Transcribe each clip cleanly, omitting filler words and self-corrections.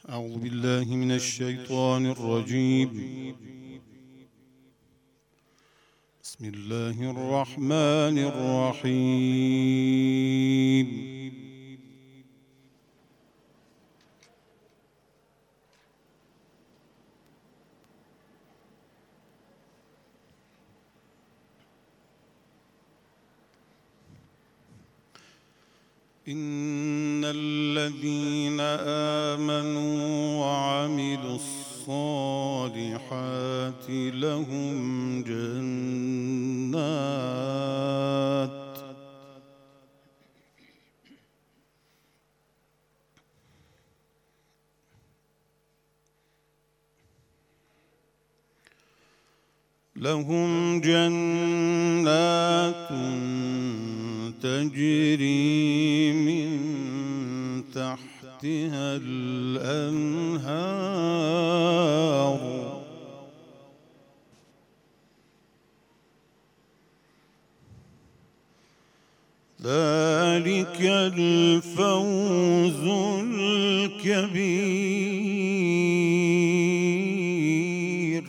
أعوذ بالله من الشيطان الرجيم. بسم الله الرحمن الرحيم. إن الذين آمنوا وعملوا الصالحات لهم جنات تجري من تحتها الأنهار ذلك الفوز الكبير.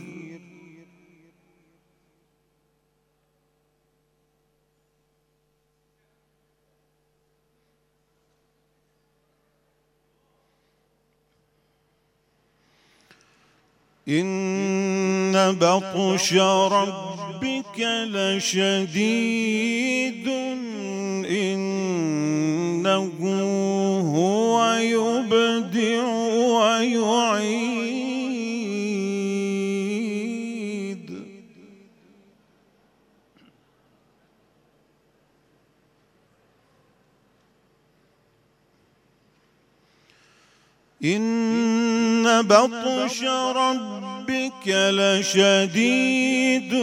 إن بطش ربك لشديد إنه هو يبدئ ويعيد. إن بطش ربك لشديد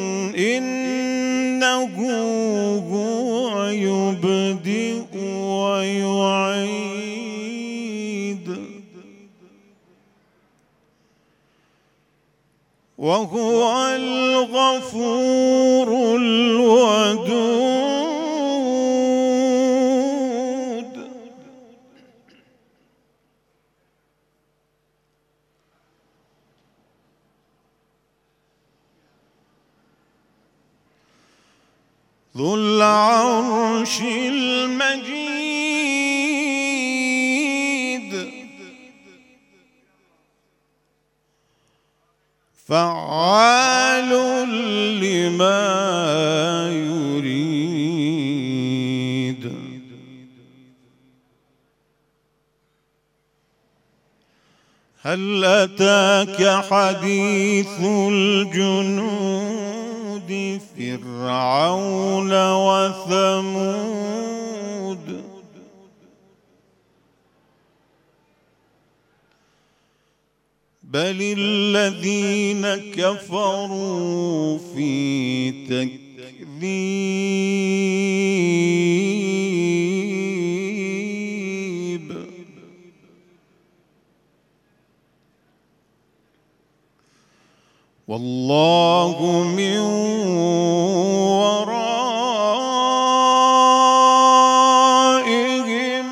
إنه هو يبدئ ويعيد وهو الغفور الودود. ذو العرش المجيد فعال لما يريد. هل أتاك حديث الجنود فرعون وثمود بل الذين كفروا في تكذيب. والله من ورائهم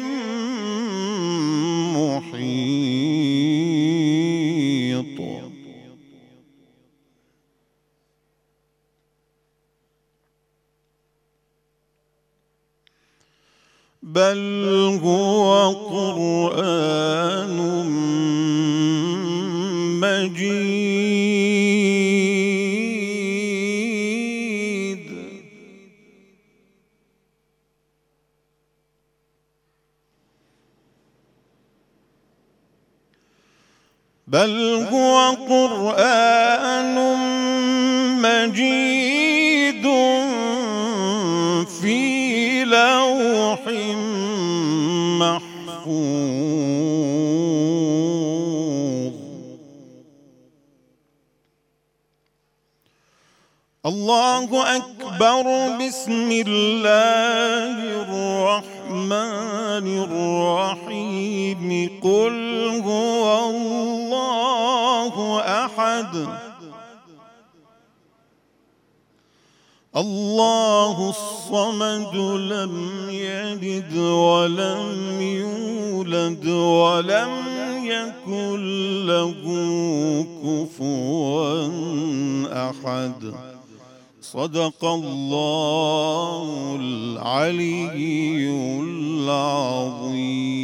محيط. بل هو قرآن مجيد بل هو قرآن مجيد في لوح محفوظ. الله أكبر. بسم الله الرحمن الرحيم. قل هو الله أحد الله الصمد لم يلد ولم يولد ولم يكن له كفوا أحد. صدق الله العلي العظيم.